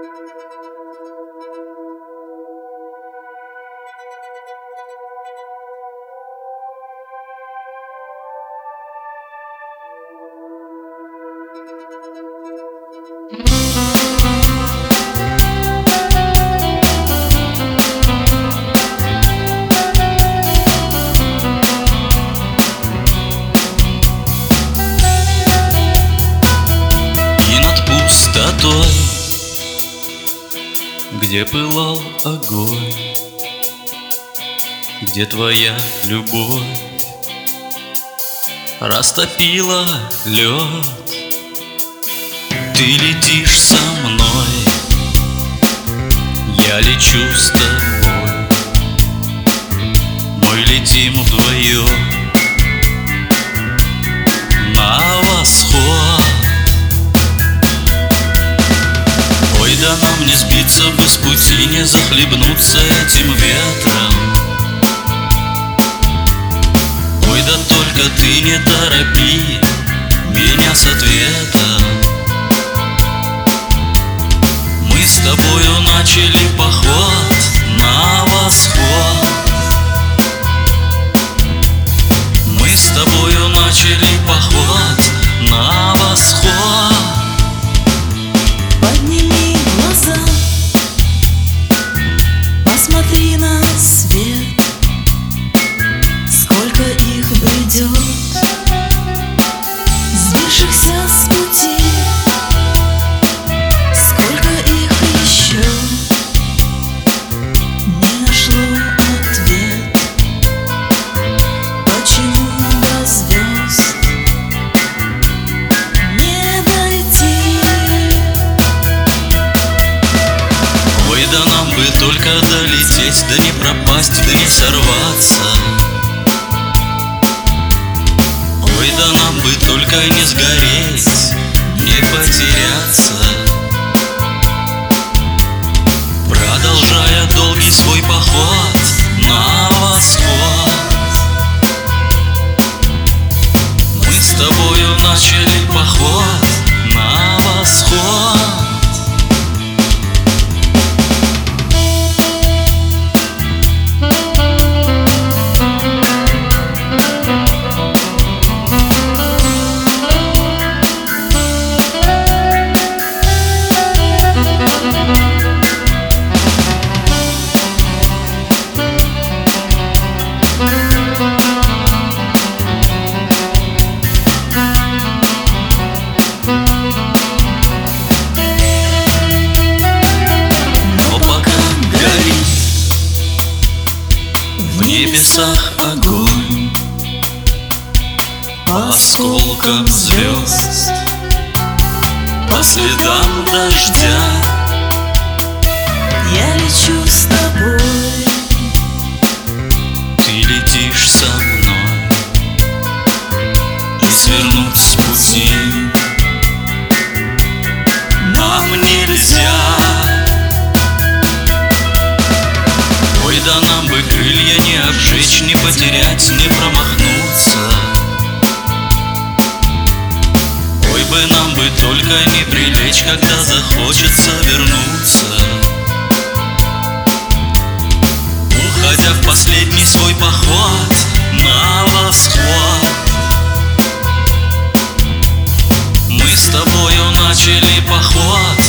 Пустотой, где пылал огонь, где твоя любовь растопила лед. Ты летишь со мной, я лечу с тобой, мы летим вдвоем на восход. Ой, да нам не сбиться без пути, не захлебнуться этим ветром. Ой, да только ты не торопи меня с ответом. Мы с тобою начали поход на восход. Мы с тобою начали поход на восход. Подними глаза, посмотри на свет, сколько их бредет, сбившихся с пути, сколько их еще не нашло ответ. Почему до звезд не дойти? Ой, да нам бы только долететь, да не пропасть, да не сорваться. Ой, да нам бы только не сгореть, не потеряться. Продолжая долгий свой поход на восход. Мы с тобою начали поход на восход. В небесах огонь, по осколкам звезд, по следам дождя. Я лечу с тобой, Ты летишь со мной, и свернуть с пути нам нельзя. Ой, да нам бы крылья не обжечь, не потерять, не промахнуться. Ой, бы нам бы только не прилечь, когда захочется вернуться. Уходя в последний свой поход на восход. Мы с тобою начали поход